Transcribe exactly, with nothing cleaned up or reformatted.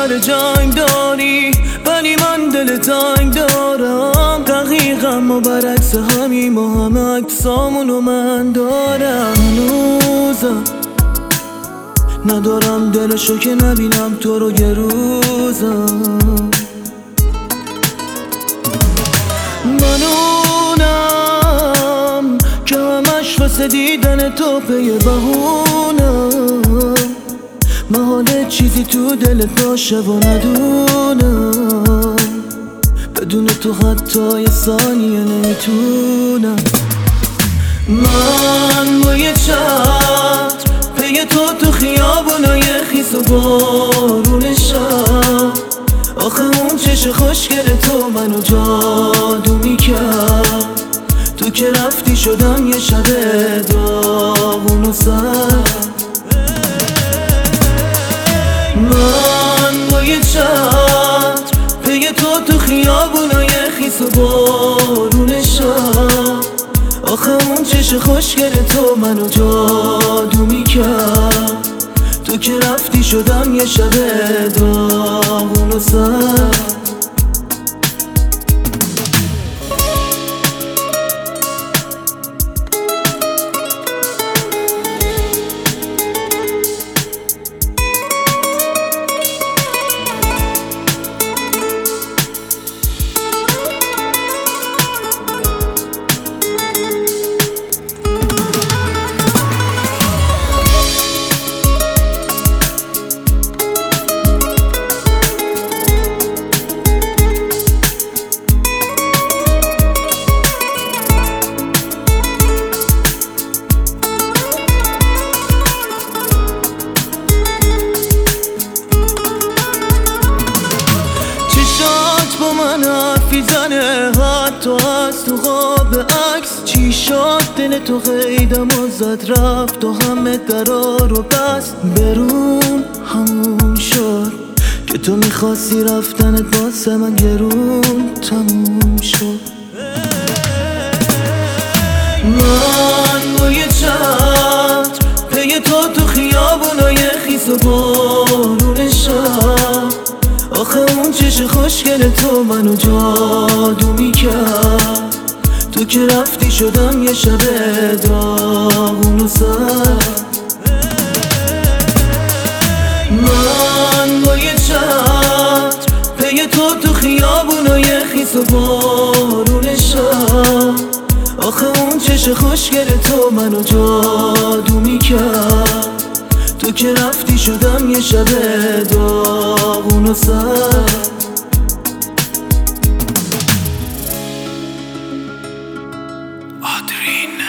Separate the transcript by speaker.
Speaker 1: سر جنگ داری، ولی من دل تنگ دارم. دقیقا ما برعکس همیم و همه عکسامونو من دارم. هنوزم ندارم دلشو که نبینم تو رو یه روزم. من اونم که همش واسه دیدن تو پی بهونم. محاله چیزی تو دلت باشه و ندونم، بدون تو حتی یه ثانیه نمیتونم. من با یه چتر پی تو تو خیابونای خیس و بارون شب. آخه اون چش خوشگل تو منو جادو میکرد. تو که رفتی شدم یه شب داغون و سرد. من با یه چتر پی تو تو خیابونای خیس و بارون شب. آخه اون چش خوشگل تو منو جادو میکرد. تو که رفتی شدم یه شب داغون و سرد. من حرفی زنه حتی از تو قاب عکس. چی شد دل تو قیدم و زد رفت و همه درا رو بست. برون همون شد که تو میخواستی، رفتنت واسه من گرون تموم شد. من با یه چتر پی تو تو خیابونای خیس و بارون شب. آخه اون چش خوشگل تو منو جادو میکرد. تو که رفتی شدم یه شب داغون و سرد. من با یه چتر پی تو تو خیابونای خیس و بارون شب. آخه اون چش خوشگل تو منو جادو میکرد. تو که رفتی شدم یه شب داغون و سرد. آدرین